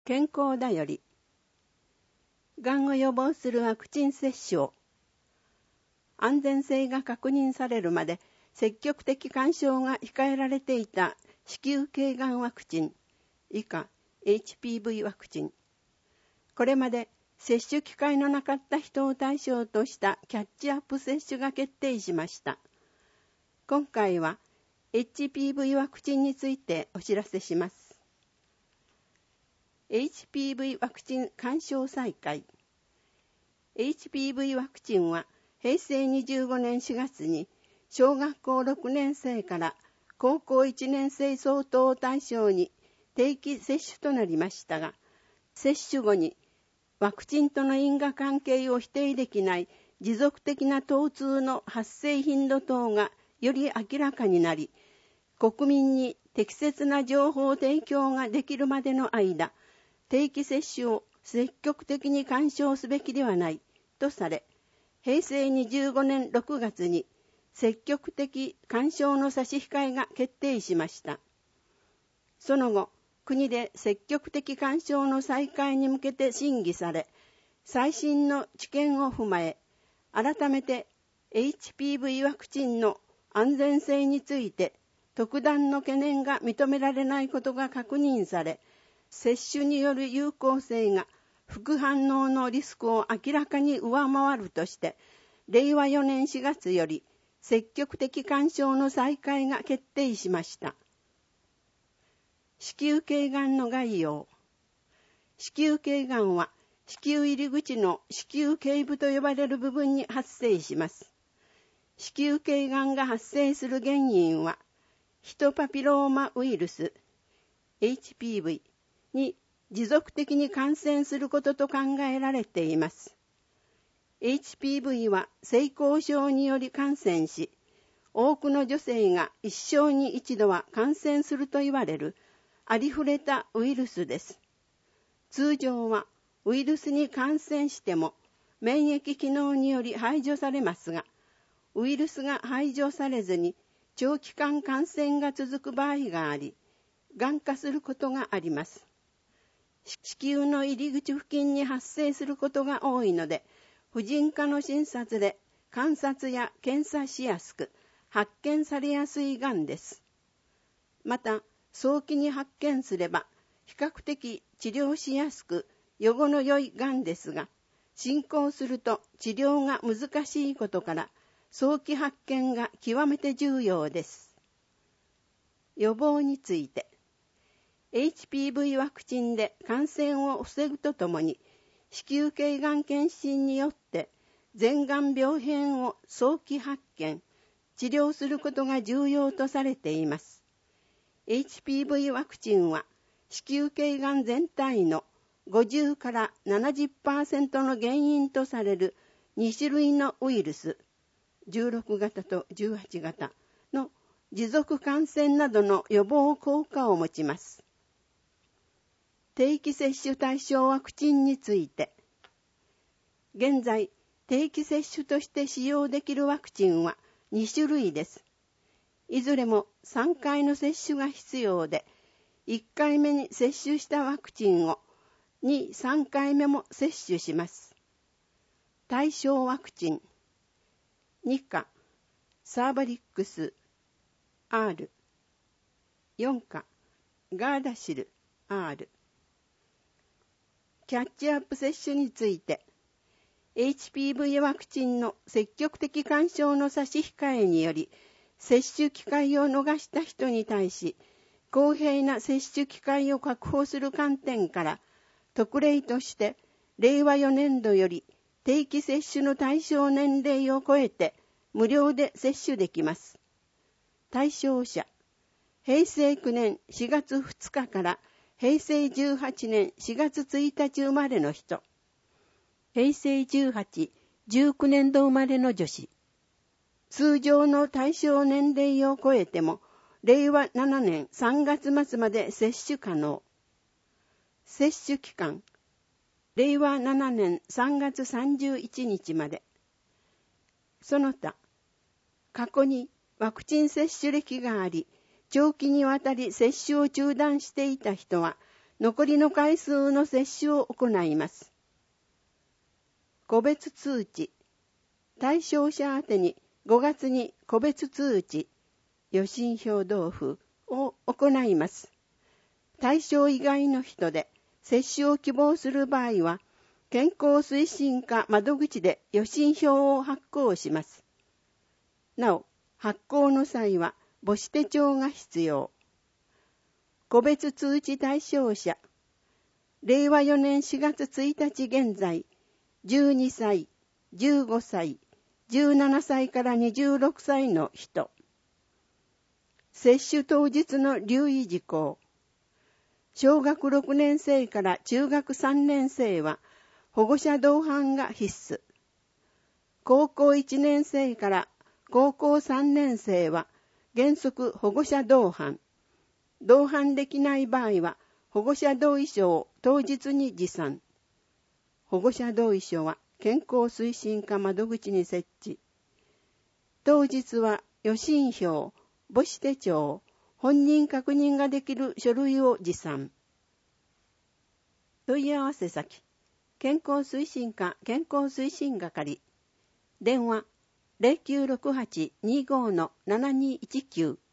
健康だより、がんを予防するワクチン接種を、安全性が確認されるまで積極的干渉が控えられていた子宮頸がんワクチン、以下 HPV ワクチン。これまで接種機会のなかった人を対象としたキャッチアップ接種が決定しました。今回は HPV ワクチンについてお知らせします。HPV ワクチン干渉再開。HPV ワクチンは平成25年4月に小学校6年生から高校1年生相当を対象に定期接種となりましたが、接種後にワクチンとの因果関係を否定できない持続的な疼痛の発生頻度等がより明らかになり、国民に適切な情報提供ができるまでの間、定期接種を積極的に干渉すべきではないとされ、平成25年6月に積極的干渉の差し控えが決定しました。その後、国で積極的干渉の再開に向けて審議され、最新の知見を踏まえ、改めて HPV ワクチンの安全性について特段の懸念が認められないことが確認され、接種による有効性が副反応のリスクを明らかに上回るとして、令和4年4月より積極的干渉の再開が決定しました。子宮頸がんの概要。子宮頸がんは子宮入り口の子宮頸部と呼ばれる部分に発生します。子宮頸がんが発生する原因は、ヒトパピローマウイルス HPV に持続的に感染することと考えられています。HPV は性交渉により感染し、多くの女性が一生に一度は感染すると言われるありふれたウイルスです。通常はウイルスに感染しても免疫機能により排除されますが、ウイルスが排除されずに長期間感染が続く場合があり、がん化することがあります。子宮の入り口付近に発生することが多いので、婦人科の診察で観察や検査しやすく、発見されやすいがんです。また、早期に発見すれば、比較的治療しやすく、予後の良いがんですが、進行すると治療が難しいことから、早期発見が極めて重要です。予防について、HPV ワクチンで感染を防ぐとともに、子宮頸がん検診によって前がん病変を早期発見、治療することが重要とされています。HPV ワクチンは子宮頸がん全体の50から 70% の原因とされる2種類のウイルス、16型と18型の持続感染などの予防効果を持ちます。定期接種対象ワクチンについて、現在定期接種として使用できるワクチンは2種類です。いずれも3回の接種が必要で、1回目に接種したワクチンを2、3回目も接種します。対象ワクチン。2価、サーバリックス R。4価、ガーダシル R。キャッチアップ接種について、HPV ワクチンの積極的干渉の差し控えにより、接種機会を逃した人に対し、公平な接種機会を確保する観点から、特例として、令和4年度より定期接種の対象年齢を超えて、無料で接種できます。対象者、平成9年4月2日から平成18年4月1日生まれの人、平成18、19年度生まれの女子、通常の対象年齢を超えても、令和7年3月末まで接種可能。接種期間、令和7年3月31日まで。その他、過去にワクチン接種歴があり、長期にわたり接種を中断していた人は、 残りの回数の接種を行います。個別通知。対象者宛てに5月に個別通知、予診票同封を行います。対象以外の人で接種を希望する場合は、健康推進課窓口で予診票を発行します。なお、発行の際は母子手帳が必要。個別通知対象者。令和4年4月1日現在、12歳、15歳、17歳から26歳の人。接種当日の留意事項。小学6年生から中学3年生は保護者同伴が必須。高校1年生から高校3年生は原則保護者同伴。同伴できない場合は保護者同意書を当日に持参。保護者同意書は健康推進課窓口に設置。当日は予診票、母子手帳、本人確認ができる書類を持参。問い合わせ先、健康推進課健康推進係。電話 0968-25-7219